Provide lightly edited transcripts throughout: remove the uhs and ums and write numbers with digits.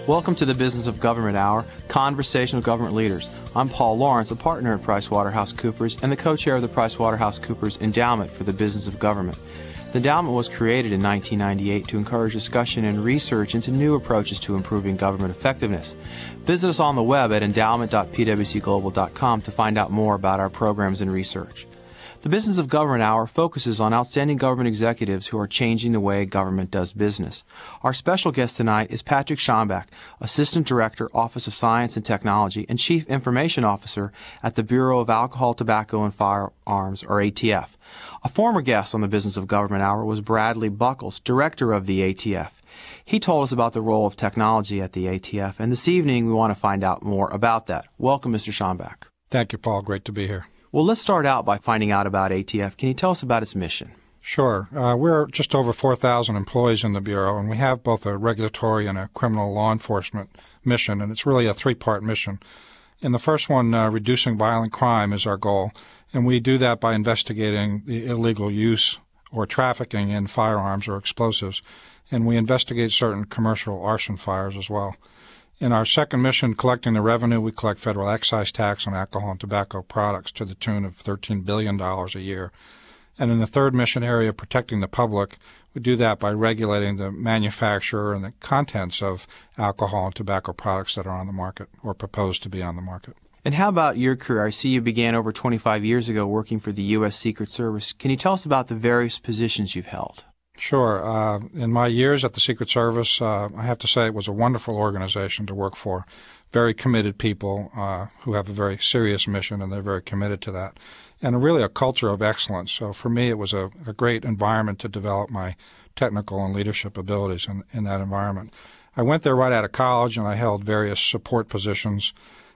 Welcome to the Business of Government Hour, Conversation with Government Leaders. I'm Paul Lawrence, a partner at PricewaterhouseCoopers and the co-chair of the PricewaterhouseCoopers Endowment for the Business of Government. The endowment was created in 1998 to encourage discussion and research into new approaches to improving government effectiveness. Visit us on the web at endowment.pwcglobal.com to find out more about our programs and research. The Business of Government Hour focuses on outstanding government executives who are changing the way government does business. Our special guest tonight is Patrick Schambach, Assistant Director, Office of Science and Technology, and Chief Information Officer at the Bureau of Alcohol, Tobacco, and Firearms, or ATF. A former guest on the Business of Government Hour was Bradley Buckles, Director of the ATF. He told us about the role of technology at the ATF, and this evening we want to find out more about that. Welcome, Mr. Schambach. Thank you, Paul. Great to be here. Well, let's start out by finding out about ATF. Can you tell us about its mission? Sure. We're just over 4,000 employees in the Bureau, and we have both a regulatory and a criminal law enforcement mission, and it's really a three-part mission. In the first one, reducing violent crime is our goal, and we do that by investigating the illegal use or trafficking in firearms or explosives, and we investigate certain commercial arson fires as well. In our second mission, collecting the revenue, we collect federal excise tax on alcohol and tobacco products to the tune of $13 billion a year. And in the third mission area, protecting the public, we do that by regulating the manufacturer and the contents of alcohol and tobacco products that are on the market or proposed to be on the market. And how about your career? I see you began over 25 years ago working for the U.S. Secret Service. Can you tell us about the various positions you've held? Sure. In my years at the Secret Service, I have to say it was a wonderful organization to work for. Very committed people who have a very serious mission, and they're very committed to that. And really a culture of excellence. So for me, it was a great environment to develop my technical and leadership abilities in that environment. I went there right out of college, and I held various support positions,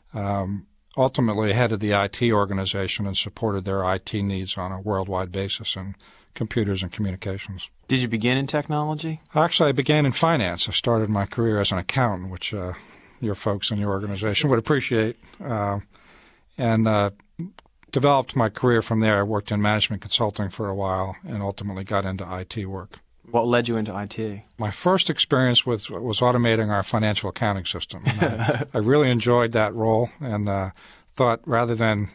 ultimately headed the IT organization and supported their IT needs on a worldwide basis in computers and communications. Did you begin in technology? Actually, I began in finance. I started my career as an accountant, which your folks in your organization would appreciate, and developed my career from there. I worked in management consulting for a while and ultimately got into IT work. What led you into IT? My first experience was automating our financial accounting system. I really enjoyed that role and thought rather than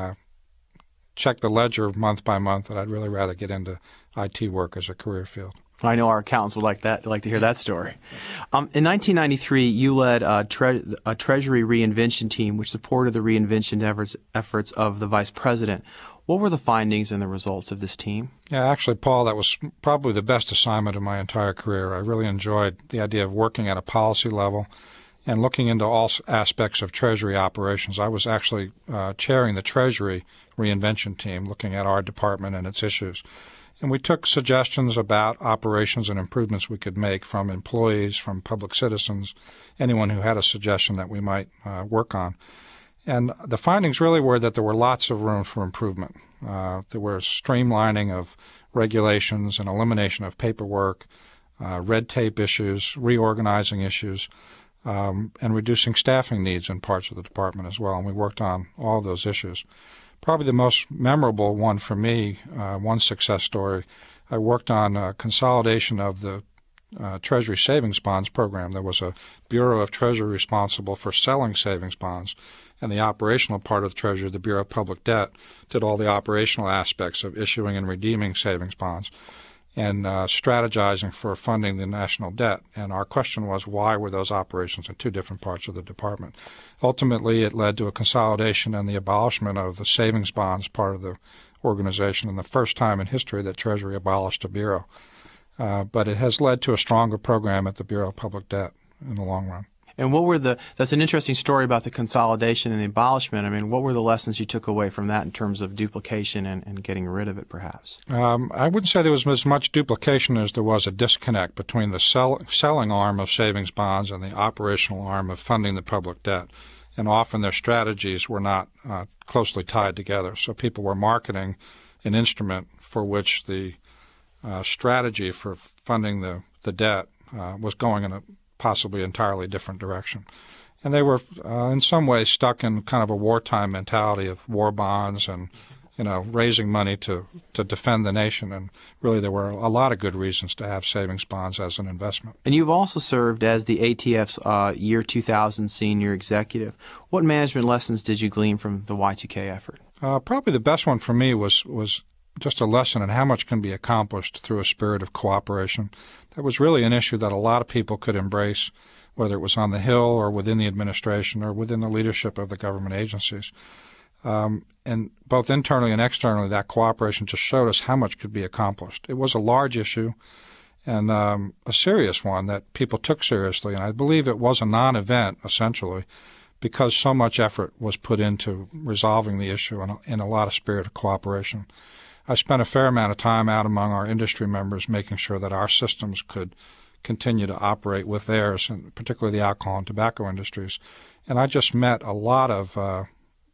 check the ledger month by month that I'd really rather get into IT work as a career field. I know our accountants would like to hear that story. In 1993, you led a Treasury reinvention team which supported the reinvention efforts of the Vice President. What were the findings and the results of this team? Yeah, actually, Paul, that was probably the best assignment of my entire career. I really enjoyed the idea of working at a policy level and looking into all aspects of Treasury operations. I was actually chairing the Treasury reinvention team, looking at our department and its issues. And we took suggestions about operations and improvements we could make from employees, from public citizens, anyone who had a suggestion that we might work on. And the findings really were that there were lots of room for improvement. There was streamlining of regulations and elimination of paperwork, red tape issues, reorganizing issues, and reducing staffing needs in parts of the department as well. And we worked on all those issues. Probably the most memorable one for me, one success story, I worked on consolidation of the Treasury Savings Bonds program. There was a Bureau of Treasury responsible for selling savings bonds, and the operational part of the Treasury, the Bureau of Public Debt, did all the operational aspects of issuing and redeeming savings bonds and strategizing for funding the national debt. And our question was, why were those operations in two different parts of the department? Ultimately, it led to a consolidation and the abolishment of the savings bonds part of the organization, and the first time in history that Treasury abolished a bureau. But it has led to a stronger program at the Bureau of Public Debt in the long run. And that's an interesting story about the consolidation and the abolishment. I mean, what were the lessons you took away from that in terms of duplication and getting rid of it, perhaps? I wouldn't say there was as much duplication as there was a disconnect between the selling arm of savings bonds and the operational arm of funding the public debt. And often their strategies were not closely tied together. So people were marketing an instrument for which the strategy for funding the debt was going in a possibly entirely different direction. And they were in some ways stuck in kind of a wartime mentality of war bonds and raising money to defend the nation. And really there were a lot of good reasons to have savings bonds as an investment. And you've also served as the ATF's year 2000 senior executive. What management lessons did you glean from the Y2K effort? Probably the best one for me was just a lesson in how much can be accomplished through a spirit of cooperation. That was really an issue that a lot of people could embrace, whether it was on the Hill or within the administration or within the leadership of the government agencies. And both internally and externally, that cooperation just showed us how much could be accomplished. It was a large issue and a serious one that people took seriously, and I believe it was a non-event, essentially, because so much effort was put into resolving the issue in a lot of spirit of cooperation. I spent a fair amount of time out among our industry members making sure that our systems could continue to operate with theirs, and particularly the alcohol and tobacco industries. And I just met a lot of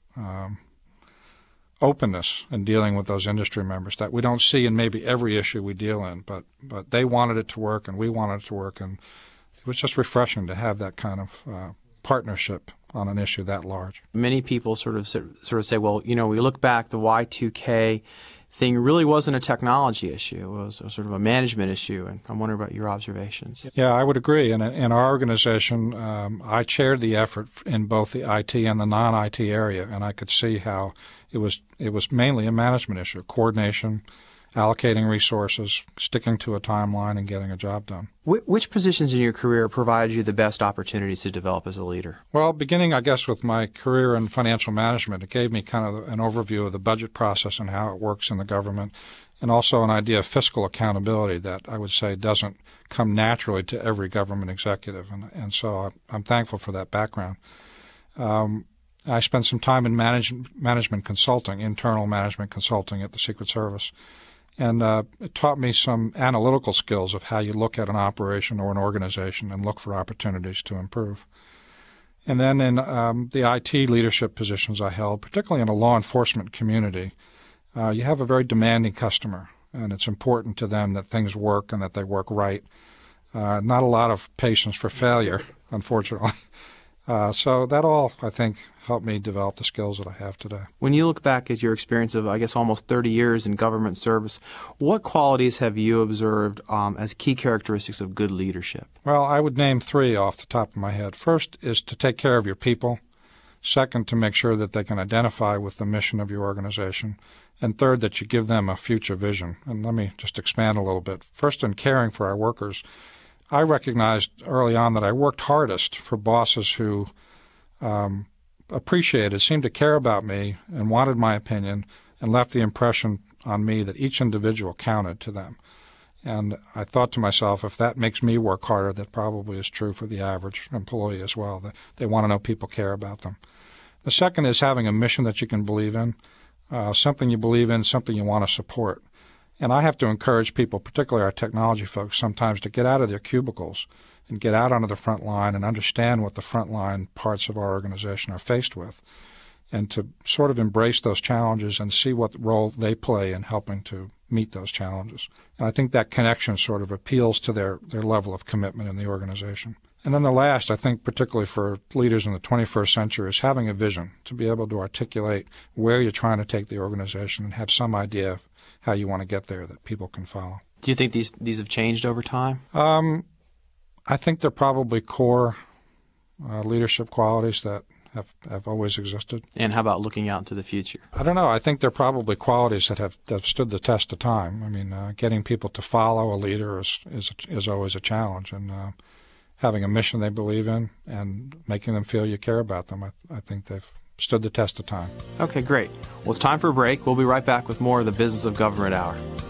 openness in dealing with those industry members that we don't see in maybe every issue we deal in, but they wanted it to work and we wanted it to work, and it was just refreshing to have that kind of partnership on an issue that large. Many people sort of say, well, we look back, the Y2K thing really wasn't a technology issue. It was sort of a management issue, and I'm wondering about your observations. Yeah, I would agree. And in our organization, I chaired the effort in both the IT and the non-IT area, and I could see how it was mainly a management issue, coordination, allocating resources, sticking to a timeline, and getting a job done. Which positions in your career provided you the best opportunities to develop as a leader? Well, beginning, I guess, with my career in financial management, it gave me kind of an overview of the budget process and how it works in the government, and also an idea of fiscal accountability that I would say doesn't come naturally to every government executive. And so I'm thankful for that background. I spent some time in management consulting, internal management consulting at the Secret Service. And it taught me some analytical skills of how you look at an operation or an organization and look for opportunities to improve. And then in the IT leadership positions I held, particularly in a law enforcement community, you have a very demanding customer, and it's important to them that things work and that they work right. Not a lot of patience for failure, unfortunately. So that all, I think, helped me develop the skills that I have today. When you look back at your experience of, I guess, almost 30 years in government service, what qualities have you observed as key characteristics of good leadership? Well, I would name three off the top of my head. First is to take care of your people. Second, to make sure that they can identify with the mission of your organization. And third, that you give them a future vision. And let me just expand a little bit. First, in caring for our workers, I recognized early on that I worked hardest for bosses who appreciated, seemed to care about me and wanted my opinion and left the impression on me that each individual counted to them. And I thought to myself, if that makes me work harder, that probably is true for the average employee as well. That they want to know people care about them. The second is having a mission that you can believe in, something you believe in, something you want to support. And I have to encourage people, particularly our technology folks, sometimes to get out of their cubicles and get out onto the front line and understand what the frontline parts of our organization are faced with, and to sort of embrace those challenges and see what role they play in helping to meet those challenges. And I think that connection sort of appeals to their level of commitment in the organization. And then the last, I think particularly for leaders in the 21st century, is having a vision, to be able to articulate where you're trying to take the organization and have some idea of how you want to get there that people can follow. Do you think these have changed over time? I think they're probably core leadership qualities that have always existed. And how about looking out into the future? I don't know. I think they're probably qualities that have stood the test of time. I mean, getting people to follow a leader is always a challenge, and having a mission they believe in and making them feel you care about them, I think they've stood the test of time. Okay, great. Well, it's time for a break. We'll be right back with more of the Business of Government Hour.